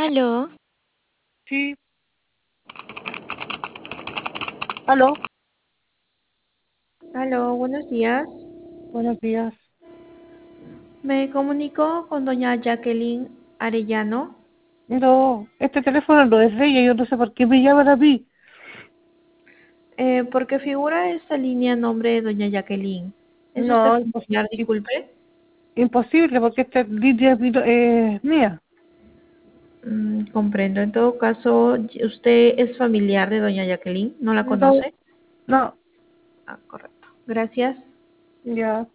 Aló, Sí, aló, Aló, buenos días. buenos días. Me comunico con doña Jacqueline Arellano, No, este teléfono no es de ella, yo no sé por qué me llaman a mí. porque figura esta línea en nombre de doña Jacqueline. ¿Es usted No, familiar, disculpe? imposible, porque esta línea es mía. Comprendo. En todo caso, ¿usted es familiar de doña Jacqueline? ¿No la No, conoce? no, Ah, correcto. Gracias. ya.